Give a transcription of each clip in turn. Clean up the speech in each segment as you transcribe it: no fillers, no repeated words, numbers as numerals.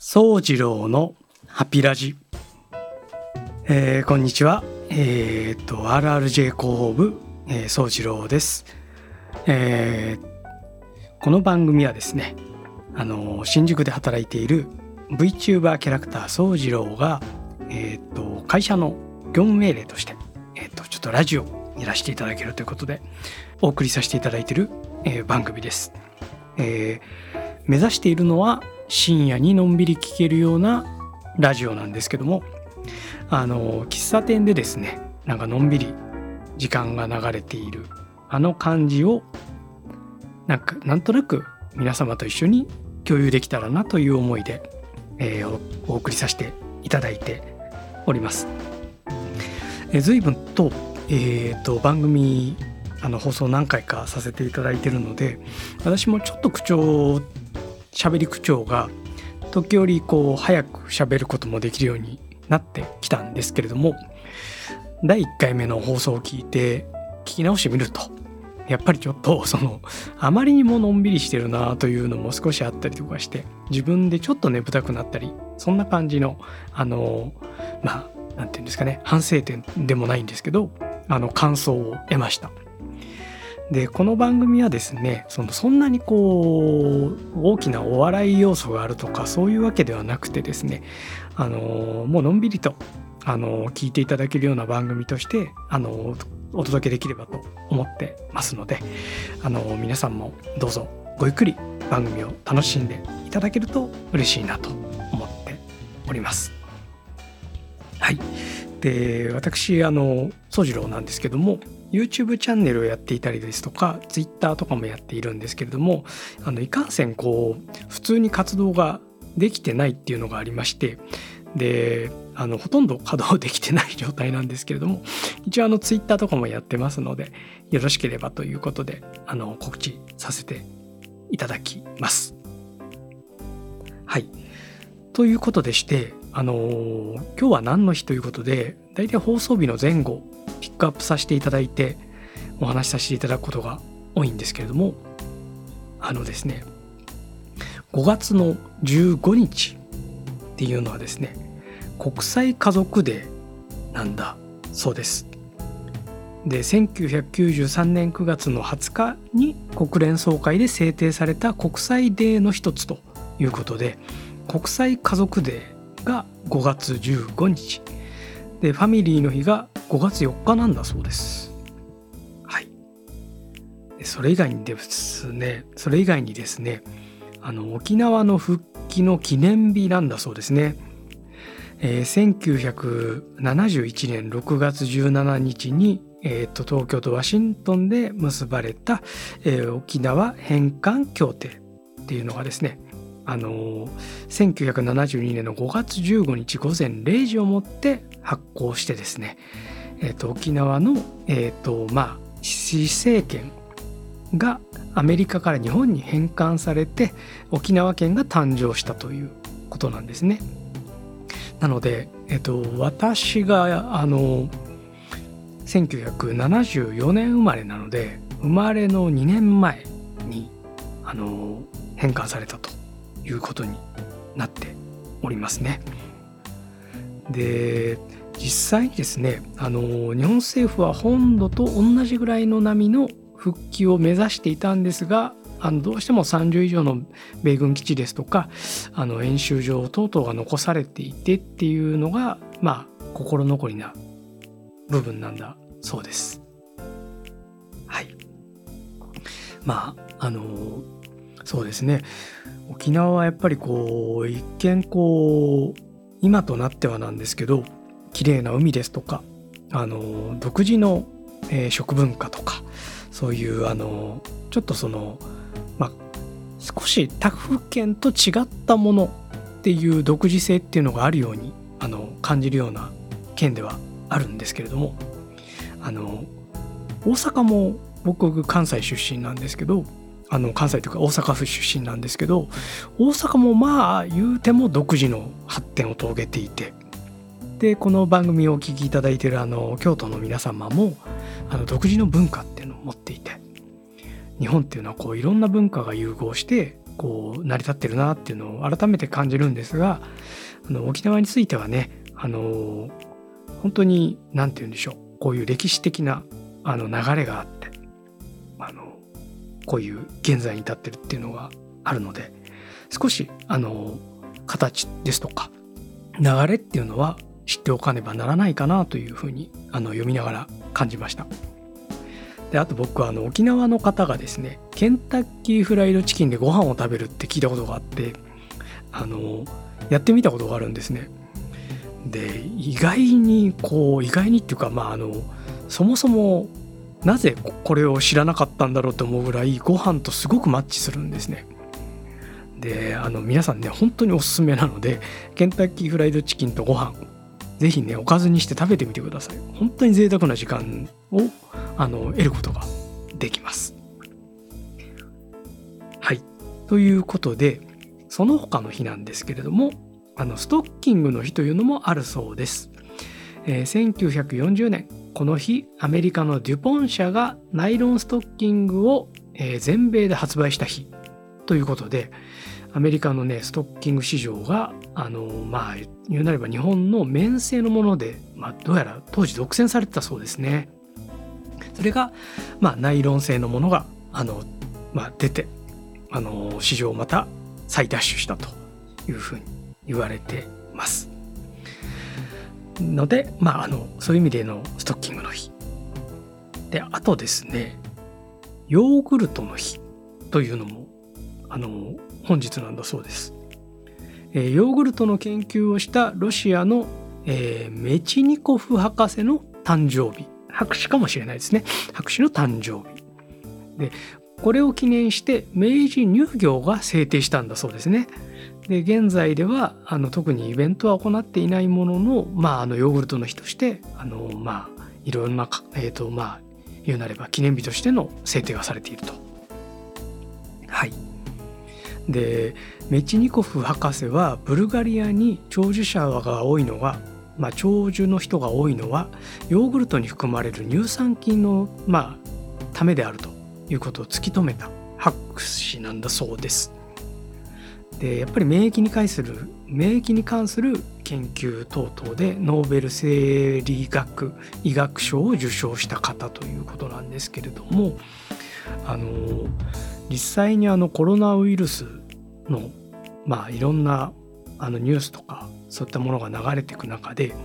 宗次郎のハピラジ、こんにちは。RRJ 広報部、宗次郎です。この番組はですね、新宿で働いている VTuber キャラクター宗次郎が、会社の業務命令として、ちょっとラジオをやらせていただけるということでお送りさせていただいている、番組です。目指しているのは深夜にのんびり聴けるようなラジオなんですけども、喫茶店でですね、なんかのんびり時間が流れているあの感じをなんとなく皆様と一緒に共有できたらなという思いで、お送りさせていただいております。随分と、番組放送何回かさせていただいているので、私もちょっと喋り口調が時折早く喋ることもできるようになってきたんですけれども、第1回目の放送を聞いて聞き直してみると、やっぱりちょっとあまりにものんびりしてるなというのも少しあったりとかして、自分でちょっと眠たくなったり、そんな感じのなんていうんですかね、反省点でもないんですけど、感想を得ました。で、この番組はですね、そんなに大きなお笑い要素があるとかそういうわけではなくてですね、もうのんびりと聞いていただけるような番組としてお届けできればと思ってますので、皆さんもどうぞごゆっくり番組を楽しんでいただけると嬉しいなと思っております。はい。で、私宗次郎なんですけども、YouTube チャンネルをやっていたりですとか Twitter とかもやっているんですけれども、いかんせん普通に活動ができてないっていうのがありまして、でほとんど稼働できてない状態なんですけれども、一応Twitter とかもやってますので、よろしければということで告知させていただきます。はい。ということでして、今日は何の日ということで、だいたい放送日の前後ピックアップさせていただいてお話しさせていただくことが多いんですけれども、ですね、5月の15日っていうのはですね、国際家族デーなんだそうです。で、1993年9月の20日に国連総会で制定された国際デーの一つということで、国際家族デーが5月15日で、ファミリーの日が5月4日なんだそうです。はい。で、それ以外にですね、沖縄の復帰の記念日なんだそうですね。1971年6月17日に、東京とワシントンで結ばれた、沖縄返還協定っていうのがですね、1972年の5月15日午前0時をもって発行してですね、沖縄の、施政権がアメリカから日本に返還されて、沖縄県が誕生したということなんですね。なので、私が1974年生まれなので、生まれの2年前に返還されたということになっておりますね。で、実際にですね、日本政府は本土と同じぐらいの波の復帰を目指していたんですが、どうしても30以上の米軍基地ですとか演習場等々が残されていてっていうのが、心残りな部分なんだそうです。はい。そうですね、沖縄はやっぱり一見今となってはなんですけど、綺麗な海ですとか独自の、食文化とか、そういうちょっと少し他府県と違ったものっていう独自性っていうのがあるように感じるような県ではあるんですけれども、大阪も僕関西出身なんですけど、関西というか大阪府出身なんですけど、大阪も言うても独自の発展を遂げていて、でこの番組をお聞きいただいている京都の皆様も独自の文化っていうのを持っていて、日本っていうのはいろんな文化が融合してこう成り立ってるなっていうのを改めて感じるんですが、沖縄についてはね、本当に何て言うんでしょう、こういう歴史的な流れがあって、こういう現在に至ってるっていうのがあるので、少し形ですとか流れっていうのは知っておかねばならないかなというふうに読みながら感じました。であと僕は沖縄の方がですね、ケンタッキーフライドチキンでご飯を食べるって聞いたことがあって、やってみたことがあるんですね。で意外にっていうか、そもそもなぜこれを知らなかったんだろうと思うぐらいご飯とすごくマッチするんですね。で皆さんね、本当におすすめなので、ケンタッキーフライドチキンとご飯ぜひね、おかずにして食べてみてください。本当に贅沢な時間を得ることができます。はい、ということで、その他の日なんですけれども、ストッキングの日というのもあるそうです。1940年、この日アメリカのデュポン社がナイロンストッキングを、全米で発売した日ということで、アメリカのねストッキング市場が言うなれば日本の綿製のもので、どうやら当時独占されてたそうですね。それが、ナイロン製のものが出て市場をまた再ダッシュしたというふうに言われてますので、そういう意味でのストッキングの日で、あとですね、ヨーグルトの日というのも本日なんだそうです。ヨーグルトの研究をしたロシアの、メチニコフ博士の誕生日、博士かもしれないですね、博士の誕生日で、これを記念して明治乳業が制定したんだそうですね。で現在では特にイベントは行っていないものの、ヨーグルトの日としていろんな言うなれば記念日としての制定がされていると。はい。でメチニコフ博士はブルガリアに長寿者が多いのが、長寿の人が多いのはヨーグルトに含まれる乳酸菌のためであるということを突き止めた博士なんだそうです。でやっぱり免疫に関する研究等々でノーベル生理学医学賞を受賞した方ということなんですけれども、実際にこロナウイルスのいろんなニュースとかそういったものが流れていく中で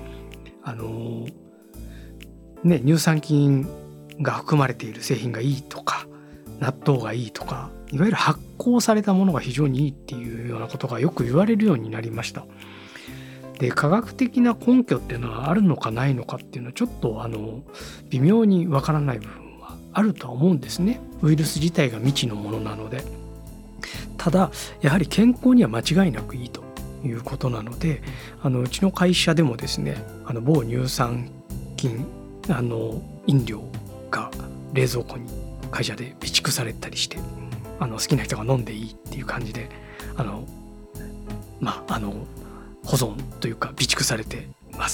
乳酸菌が含まれている製品がいいとか納豆がいいとか、いわゆる発酵されたものが非常にいいっていうようなことがよく言われるようになりました。で科学的な根拠っていうのはあるのかないのかっていうのはちょっと微妙にわからない部分はあるとは思うんですね。ウイルス自体が未知のものなので。ただやはり健康には間違いなくいいということなので、うちの会社でもですね、某乳酸菌飲料が冷蔵庫に会社で備蓄されたりして、好きな人が飲んでいいっていう感じで保存というか備蓄されています。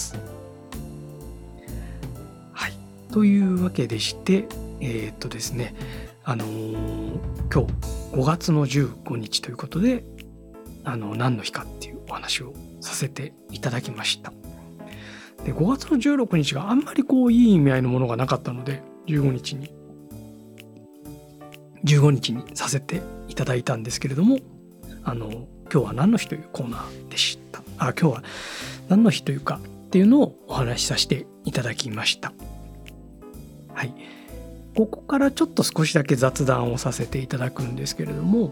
はい、というわけでしてですね、今日5月の15日ということで何の日かっていうお話をさせていただきました。で5月の16日があんまりいい意味合いのものがなかったので15日にさせていただいたんですけれども、今日は何の日というコーナーでした。今日は何の日というかっていうのをお話しさせていただきました。はい、ここからちょっと少しだけ雑談をさせていただくんですけれども、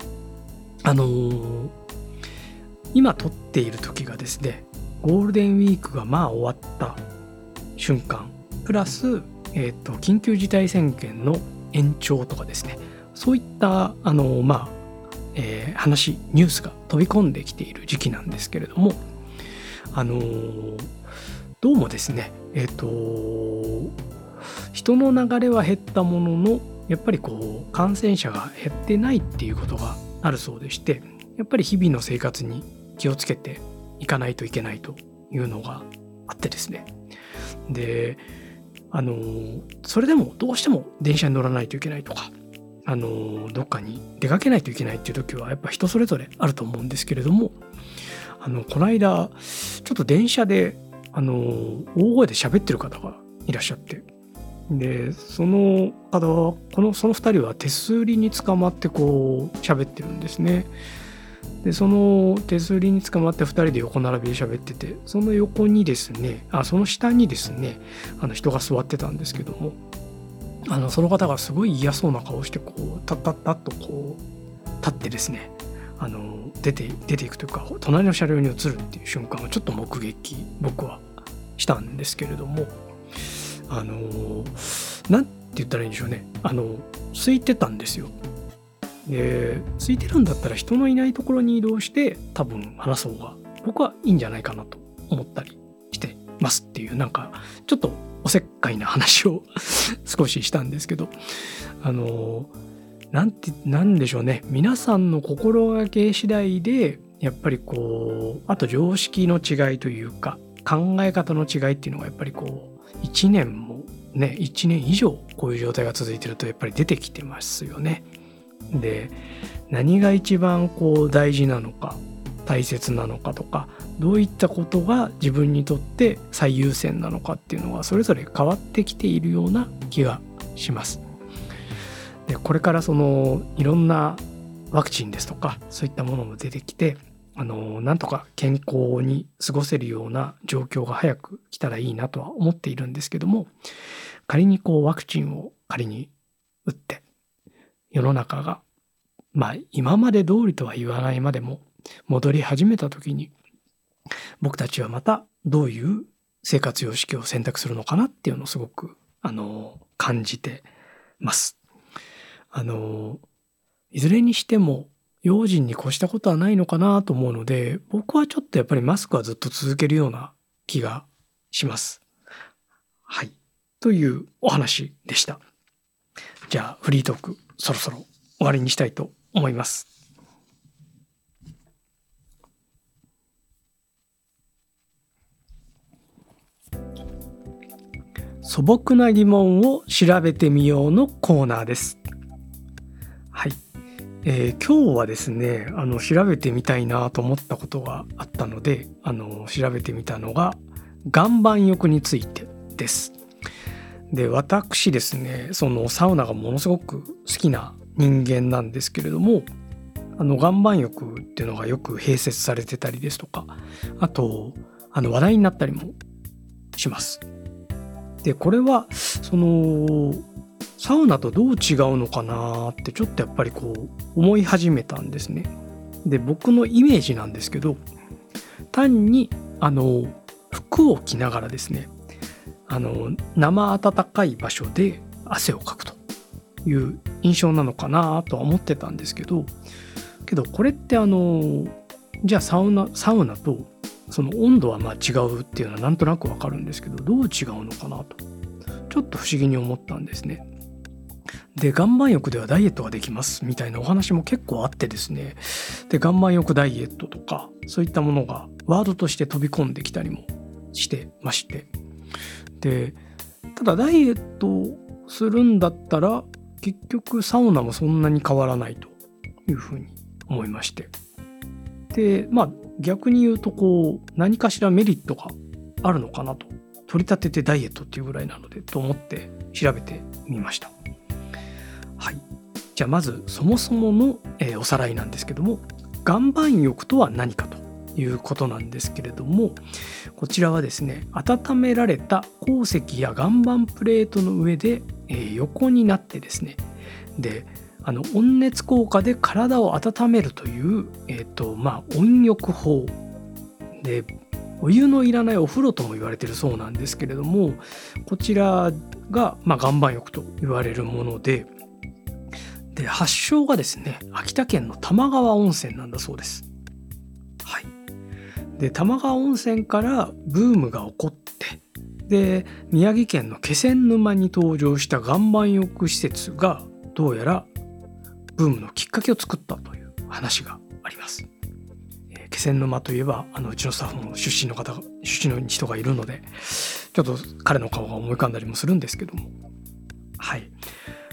今撮っている時がですね、ゴールデンウィークが終わった瞬間プラス、緊急事態宣言の延長とかですね、そういったニュースが飛び込んできている時期なんですけれども、どうもですね、人の流れは減ったもののやっぱり感染者が減ってないっていうことがあるそうでして、やっぱり日々の生活に気をつけていかないといけないというのがあってですね、でそれでもどうしても電車に乗らないといけないとか、 どっかに出かけないといけないっていう時はやっぱ人それぞれあると思うんですけれども、この間ちょっと電車で大声で喋ってる方がいらっしゃって、でその方はその2人は手すりに捕まってこう喋ってるんですね。でその手すりに捕まって2人で横並びで喋ってて、その横にですねその下にですね人が座ってたんですけども、その方がすごい嫌そうな顔してこうタッタッタッとこう立ってですね出ていくというか隣の車両に移るっていう瞬間をちょっと目撃僕はしたんですけれども、なんて言ったらいいんでしょうね、空いてたんですよ。で空いてるんだったら人のいないところに移動して多分話す方が僕はいいんじゃないかなと思ったりしてますっていう、なんかちょっとおせっかいな話を少ししたんですけど、なんでしょうね、皆さんの心がけ次第でやっぱりこうあと常識の違いというか考え方の違いっていうのがやっぱりこう1年もね1年以上こういう状態が続いてるとやっぱり出てきてますよね。で何が一番こう大事なのか大切なのかとか、どういったことが自分にとって最優先なのかっていうのがそれぞれ変わってきているような気がします。でこれからいろんなワクチンですとかそういったものも出てきてなんとか健康に過ごせるような状況が早く来たらいいなとは思っているんですけども、仮にこうワクチンを仮に打って世の中が今まで通りとは言わないまでも戻り始めた時に僕たちはまたどういう生活様式を選択するのかなっていうのをすごく感じてます。いずれにしても用心に越したことはないのかなと思うので、僕はちょっとやっぱりマスクはずっと続けるような気がします。はい。というお話でした。じゃあフリートークそろそろ終わりにしたいと思います。素朴な疑問を調べてみようのコーナーです。はい。今日はですね調べてみたいなと思ったことがあったので調べてみたのが岩盤浴についてです。で私ですねサウナがものすごく好きな人間なんですけれども、岩盤浴っていうのがよく併設されてたりですとか、あと話題になったりもします。でこれはサウナとどう違うのかなってちょっとやっぱりこう思い始めたんですね。で僕のイメージなんですけど、単に服を着ながらですね生暖かい場所で汗をかくという印象なのかなとは思ってたんですけどこれってじゃあサウナとその温度は違うっていうのはなんとなくわかるんですけど、どう違うのかなとちょっと不思議に思ったんですね。で岩盤浴ではダイエットができますみたいなお話も結構あってですね、で岩盤浴ダイエットとかそういったものがワードとして飛び込んできたりもしてまして、でただダイエットするんだったら結局サウナもそんなに変わらないというふうに思いまして、で逆に言うとこう何かしらメリットがあるのかなと、取り立ててダイエットっていうぐらいなのでと思って調べてみました。はい。じゃあまずそもそもの、おさらいなんですけども、岩盤浴とは何かということなんですけれども、こちらはですね温められた鉱石や岩盤プレートの上で、横になってですね、で温熱効果で体を温めるという、温浴法で、お湯のいらないお風呂とも言われているそうなんですけれども、こちらが、岩盤浴と言われるもので、発祥がですね秋田県の玉川温泉なんだそうです。はい。で玉川温泉からブームが起こって、で宮城県の気仙沼に登場した岩盤浴施設がどうやらブームのきっかけを作ったという話があります。気仙沼といえばうちのスタッフも出身の人がいるのでちょっと彼の顔が思い浮かんだりもするんですけども、はい。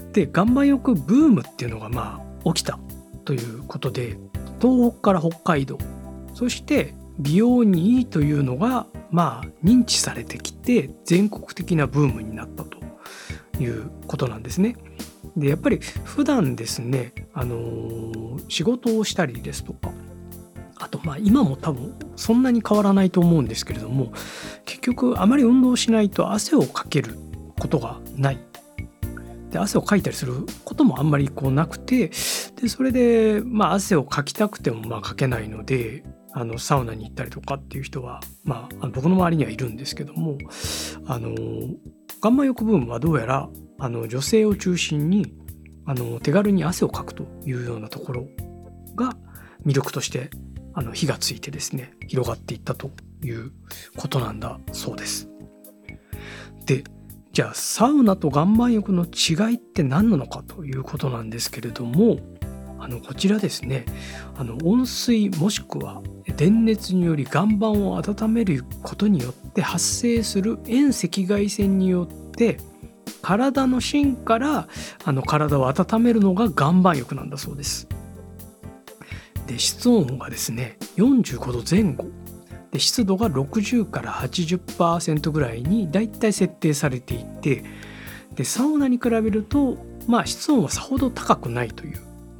で岩盤浴ブームっていうのが起きたということで、東北から北海道、そして美容にいいというのが認知されてきて、全国的なブームになったということなんですね。でやっぱり普段ですね、仕事をしたりですとか、あと今も多分そんなに変わらないと思うんですけれども、結局あまり運動しないと汗をかけることがない。で汗をかいたりすることもあんまりなくて、でそれで汗をかきたくてもかけないので、サウナに行ったりとかっていう人は僕の周りにはいるんですけども、岩盤浴ブームはどうやら女性を中心に手軽に汗をかくというようなところが魅力として火がついてですね、広がっていったということなんだそうです。でじゃあサウナと岩盤浴の違いって何なのかということなんですけれども、こちらですね、温水もしくは電熱により岩盤を温めることによって発生する遠赤外線によって体の芯から体を温めるのが岩盤浴なんだそうです。で室温がですね45度前後で、湿度が60から 80% ぐらいにだいたい設定されていて、でサウナに比べると室温はさほど高くないという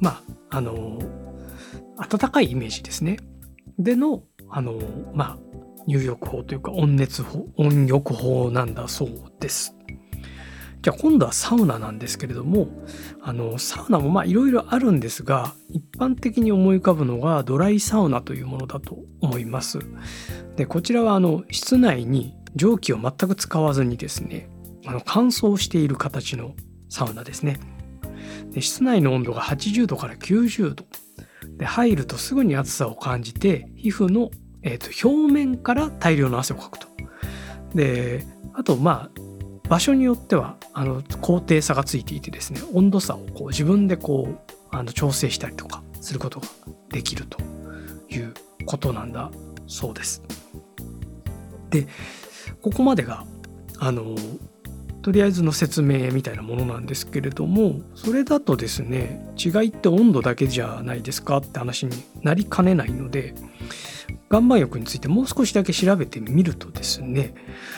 暖かいイメージですね。での入浴法というか温浴法なんだそうです。じゃあ今度はサウナなんですけれども、サウナもいろいろあるんですが、一般的に思い浮かぶのがドライサウナというものだと思います。でこちらは室内に蒸気を全く使わずにですね、乾燥している形のサウナですね。で室内の温度が80度から90度で、入るとすぐに暑さを感じて皮膚の、表面から大量の汗をかくと。であと場所によっては高低差がついていてですね、温度差を自分で調整したりとかすることができるということなんだそうです。でここまでがとりあえずの説明みたいなものなんですけれども、それだとですね、違いって温度だけじゃないですかって話になりかねないので、岩盤浴についてもう少しだけ調べてみるとですね、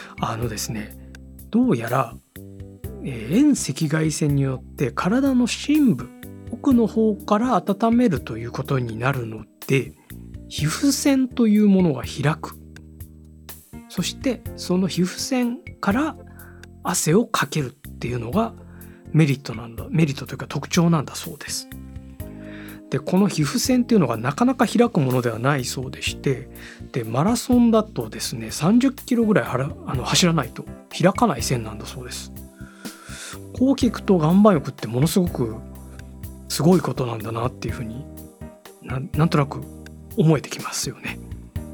どうやら遠赤外線によって体の深部奥の方から温めるということになるので、皮膚線というものが開く。そしてその皮膚線から汗をかけるっていうのがメリットというか特徴なんだそうです。でこの皮膚線っていうのがなかなか開くものではないそうでして、でマラソンだとですね30キロぐらい走らないと開かない線なんだそうです。こう聞くと岩盤浴ってものすごくすごいことなんだなっていうふうになんとなく思えてきますよね。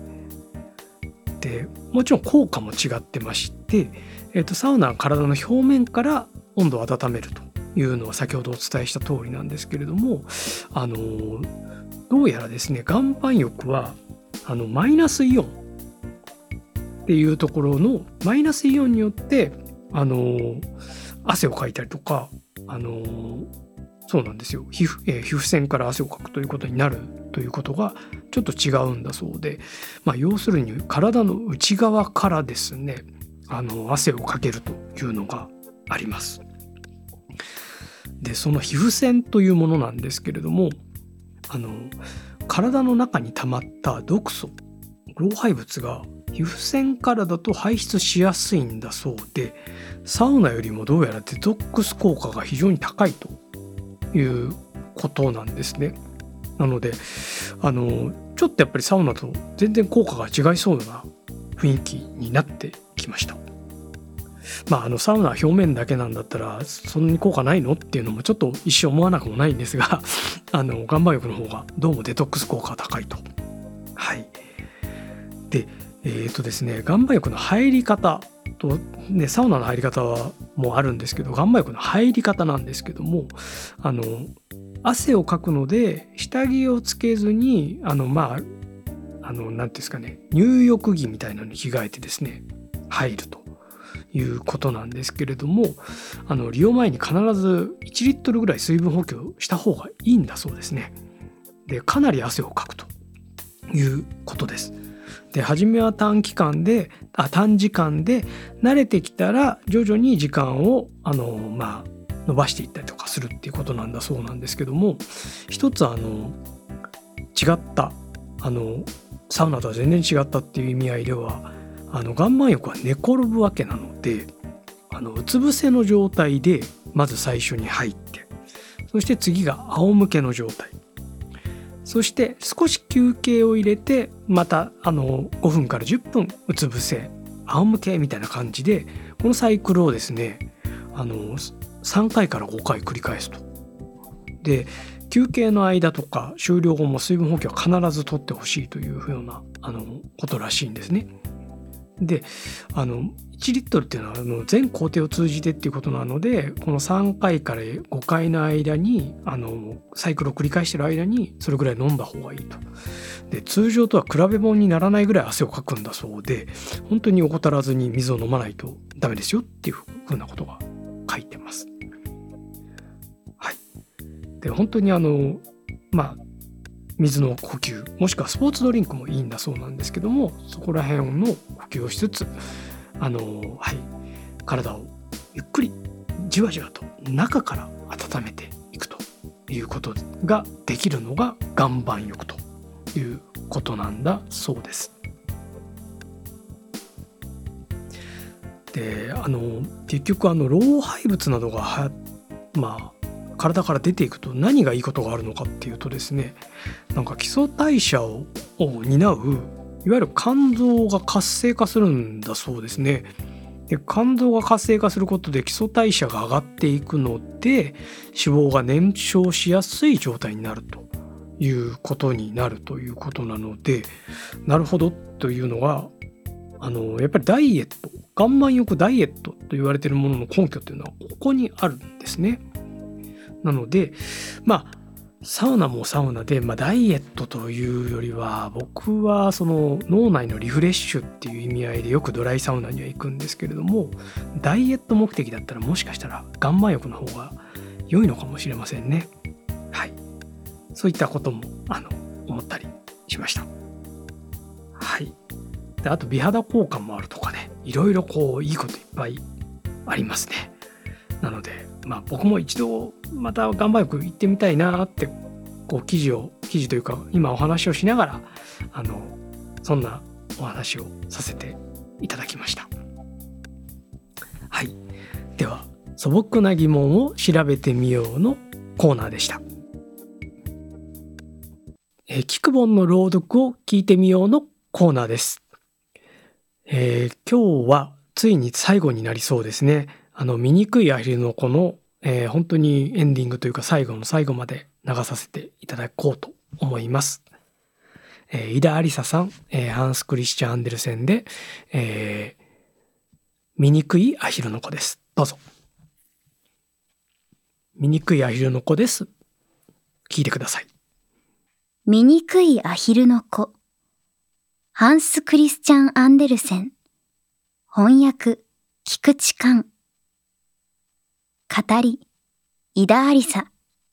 でもちろん効果も違ってまして、サウナは体の表面から温度を温めるというのは先ほどお伝えした通りなんですけれども、どうやらですね岩盤浴はマイナスイオンっていうところのマイナスイオンによって汗をかいたりとかそうなんですよ、皮膚線から汗をかくということになるということがちょっと違うんだそうで、要するに体の内側からですね汗をかけるというのがあります。でその皮膚線というものなんですけれども、体の中に溜まった毒素老廃物が皮膚線からだと排出しやすいんだそうで、サウナよりもどうやらデトックス効果が非常に高いということなんですね。なのでちょっとやっぱりサウナと全然効果が違いそうな雰囲気になってきました。サウナは表面だけなんだったらそんなに効果ないのっていうのもちょっと一瞬思わなくもないんですが岩盤浴の方がどうもデトックス効果が高いと。はい。でですね岩盤浴の入り方と、ね、サウナの入り方はもうあるんですけど、岩盤浴の入り方なんですけども汗をかくので下着をつけずになんていうんですかね、入浴着みたいなのに着替えてですね入ると。 いうことなんですけれども、利用前に必ず1リットルぐらい水分補給をした方がいいんだそうですね。でかなり汗をかくということです。で初めは短時間で慣れてきたら徐々に時間を伸ばしていったりとかするっていうことなんだそうなんですけども、一つ違ったサウナとは全然違ったっていう意味合いでは、岩盤浴は寝転ぶわけなので、うつ伏せの状態でまず最初に入って、そして次が仰向けの状態、そして少し休憩を入れてまた5分から10分うつ伏せ仰向けみたいな感じで、このサイクルをですね3回から5回繰り返すと。で休憩の間とか終了後も水分補給は必ず取ってほしいというようなことらしいんですね。で1リットルっていうのは全工程を通じてっていうことなので、この3回から5回の間にサイクルを繰り返している間にそれぐらい飲んだ方がいいと。で通常とは比べ物にならないぐらい汗をかくんだそうで、本当に怠らずに水を飲まないとダメですよっていうふうなことが書いてます。はい。で本当に水の補給もしくはスポーツドリンクもいいんだそうなんですけども、そこら辺の補給をしつつ体をゆっくりじわじわと中から温めていくということができるのが岩盤浴ということなんだそうです。で結局老廃物などが体から出ていくと何がいいことがあるのかっていうとですね、基礎代謝を担ういわゆる肝臓が活性化するんだそうですね。で肝臓が活性化することで基礎代謝が上がっていくので脂肪が燃焼しやすい状態になるということになるということなので、なるほどというのがやっぱりダイエット、岩盤浴ダイエットと言われているものの根拠というのはここにあるんですね。なのでサウナもサウナで、ダイエットというよりは僕はその脳内のリフレッシュっていう意味合いでよくドライサウナには行くんですけれども、ダイエット目的だったらもしかしたら岩盤浴の方が良いのかもしれませんね。はい、そういったことも思ったりしました。はい。であと美肌効果もあるとかね、いろいろいいこといっぱいありますね。なので僕も一度また岩盤浴行ってみたいなって記事というか今お話をしながらそんなお話をさせていただきました。はい。では素朴な疑問を調べてみようのコーナーでした。聞く本の朗読を聞いてみようのコーナーです。今日はついに最後になりそうですね。醜いアヒルの子の、本当にエンディングというか最後の最後まで流させていただこうと思います。井田有沙さん、ハンス・クリスチャン・アンデルセンで、醜いアヒルの子です。どうぞ。醜いアヒルの子です。聞いてください。 醜いアヒルの子、ハンス・クリスチャン・アンデルセン、翻訳菊池寛、語り井田有沙。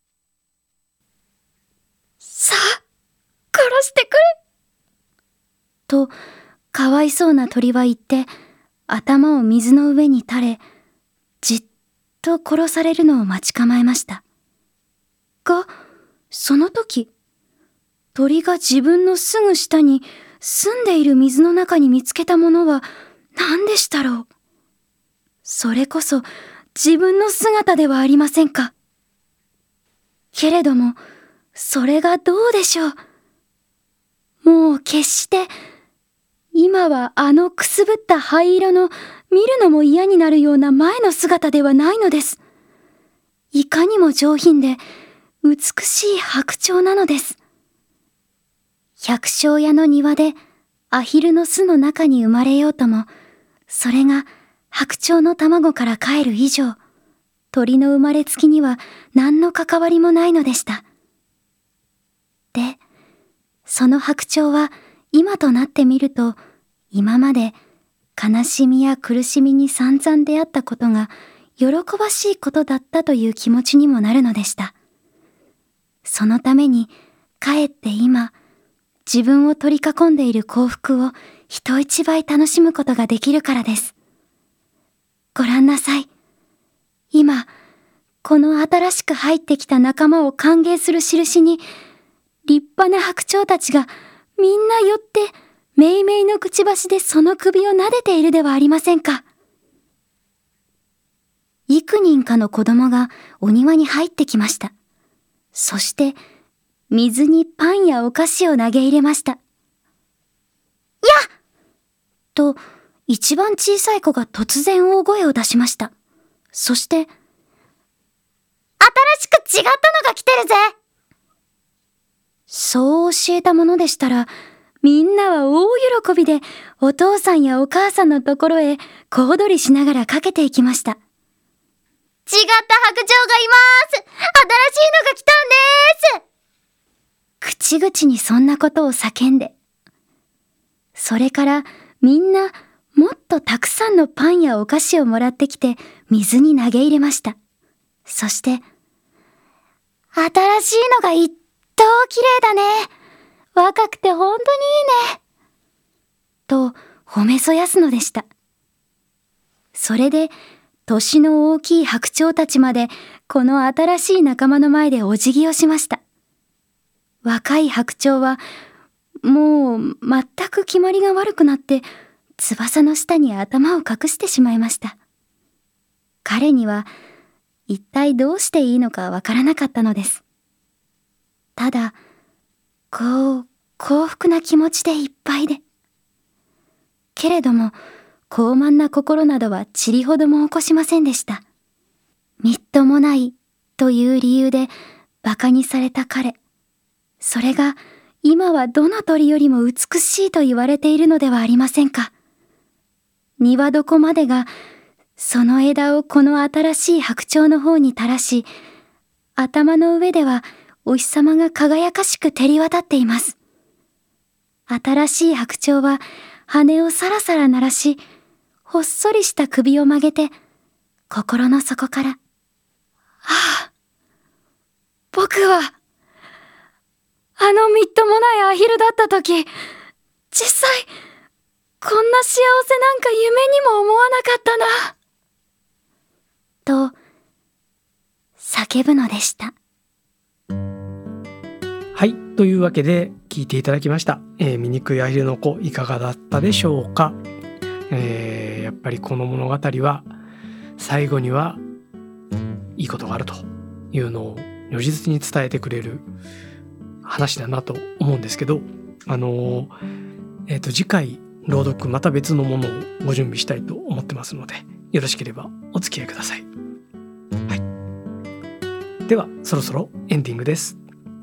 さあ、殺してくれとかわいそうな鳥は言って頭を水の上に垂れ、じっと殺されるのを待ち構えました。がその時、鳥が自分のすぐ下に澄んでいる水の中に見つけたものは何でしたろう。それこそ自分の姿ではありませんか。けれどもそれがどうでしょう。もう決して今はくすぶった灰色の見るのも嫌になるような前の姿ではないのです。いかにも上品で美しい白鳥なのです。百姓家の庭でアヒルの巣の中に生まれようとも、それが白鳥の卵から帰る以上、鳥の生まれつきには何の関わりもないのでした。で、その白鳥は今となってみると、今まで悲しみや苦しみに散々出会ったことが喜ばしいことだったという気持ちにもなるのでした。そのためにかえって今、自分を取り囲んでいる幸福を人一倍楽しむことができるからです。ごらんなさい。今、この新しく入ってきた仲間を歓迎する印に、立派な白鳥たちがみんな寄って、めいめいのくちばしでその首を撫でているではありませんか。幾人かの子供がお庭に入ってきました。そして、水にパンやお菓子を投げ入れました。やっと、一番小さい子が突然大声を出しました。そして、新しく違ったのが来てるぜ。そう教えたものでしたら、みんなは大喜びでお父さんやお母さんのところへ小躍りしながらかけていきました。違った白鳥がいます。新しいのが来たんです。口々にそんなことを叫んで、それからみんなもっとたくさんのパンやお菓子をもらってきて水に投げ入れました。そして、新しいのが一等綺麗だね。若くて本当にいいね。と褒めそやすのでした。それで、年の大きい白鳥たちまでこの新しい仲間の前でお辞儀をしました。若い白鳥はもう全く決まりが悪くなって翼の下に頭を隠してしまいました。彼には一体どうしていいのかわからなかったのです。ただ、幸福な気持ちでいっぱいで。けれども、高慢な心などは塵ほども起こしませんでした。みっともないという理由で馬鹿にされた彼。それが今はどの鳥よりも美しいと言われているのではありませんか。庭床までがその枝をこの新しい白鳥の方に垂らし、頭の上ではお日様が輝かしく照り渡っています。新しい白鳥は羽をさらさら鳴らし、ほっそりした首を曲げて、心の底から、はあ、僕は、あのみっともないアヒルだったとき、実際、こんな幸せなんか夢にも思わなかったな、と、叫ぶのでした。 はい、というわけで聞いていただきました。醜いアヒルの子いかがだったでしょうか。やっぱりこの物語は最後にはいいことがあるというのを如実に伝えてくれる話だなと思うんですけど、次回朗読また別のものをご準備したいと思ってますので、よろしければお付き合いください。はい、ではそろそろエンディングです。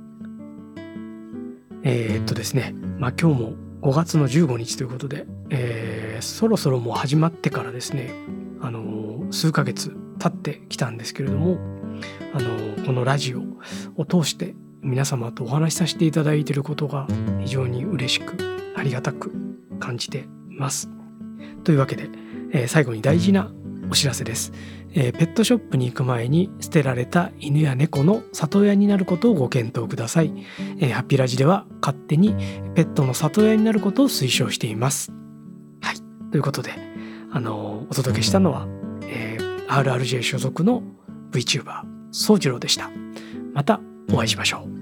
ですね、今日も5月の15日ということで、そろそろもう始まってからですね、数ヶ月経ってきたんですけれども、このラジオを通して皆様とお話しさせていただいていることが非常に嬉しくありがたく感じています。というわけで、最後に大事なお知らせです。ペットショップに行く前に捨てられた犬や猫の里親になることをご検討ください。ハッピーラジでは勝手にペットの里親になることを推奨しています。はい、ということでお届けしたのは、RRJ 所属の VTuber 宗次郎でした。またお会いしましょう。